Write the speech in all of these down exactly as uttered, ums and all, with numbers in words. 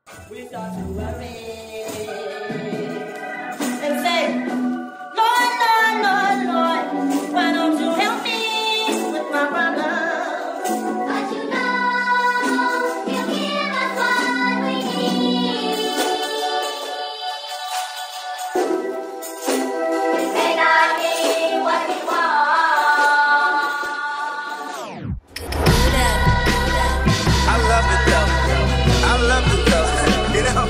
We start to worry and say, Lord, Lord, Lord, Lord, why don't you help me with my problem? But you know, you give us what we need. We may not be what we want. I love it though. I love it though. You know?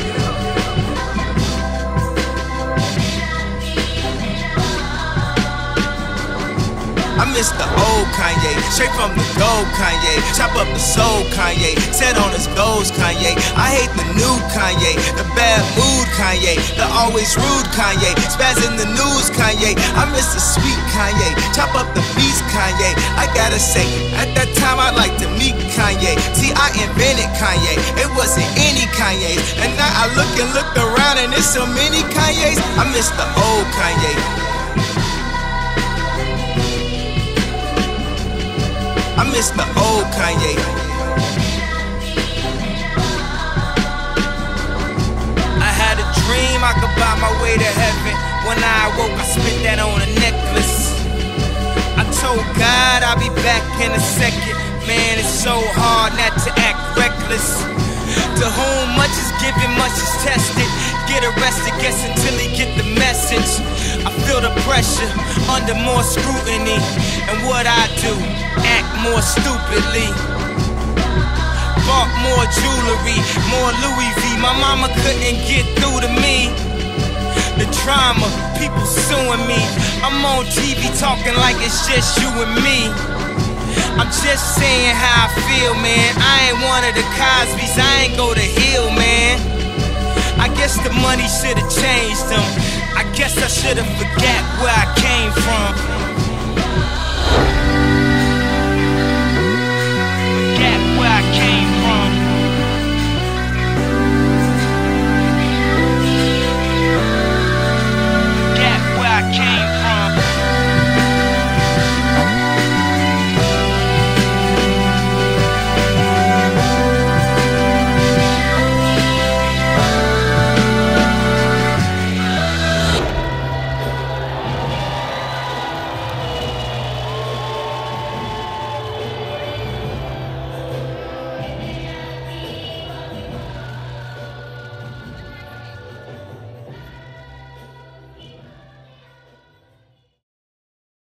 I miss the old Kanye, straight from the gold Kanye. Chop up the soul Kanye, set on his goals Kanye. I hate the new Kanye, the bad mood Kanye, the always rude Kanye, spaz in the news Kanye. I miss the sweet Kanye, chop up the beats Kanye. I gotta say, at that time I liked to meet Kanye. See, I invented Kanye, it wasn't any Kanye's. And now I look and look around and there's so many Kanye's. I miss the old Kanye. I miss the old Kanye. I had a dream I could buy my way to heaven. When I awoke, I spent that on a necklace. I told God I'll be back in a second. Man, it's so hard not to act reckless. To whom much is given, much is tested. Get arrested, guess until he get the message. I feel the pressure, under more scrutiny. And what I do, act more stupidly. Bought more jewelry, more Louis V. My mama couldn't get through to me. The drama, people suing me. I'm on T V talking like it's just you and me. I'm just saying how I feel, man. I ain't one of the Cosbys, I ain't go to Hill, man. I guess the money should've changed them. I guess I should've forgot where I came from. Forgot where I